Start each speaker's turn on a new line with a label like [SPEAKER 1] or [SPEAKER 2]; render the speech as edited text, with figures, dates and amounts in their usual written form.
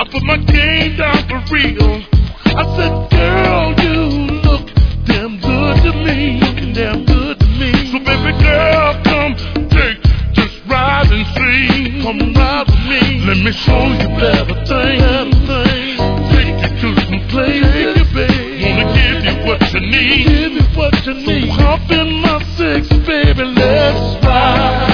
[SPEAKER 1] put my game down for real. I said, girl, you look damn good to me. Looking damn good to me. So baby girl, come take, just ride and see. Come ride with me. Let me show you better things. Take you to some places, baby. Wanna give you what you need. Give you what you need. So hop in my six, baby, let's ride.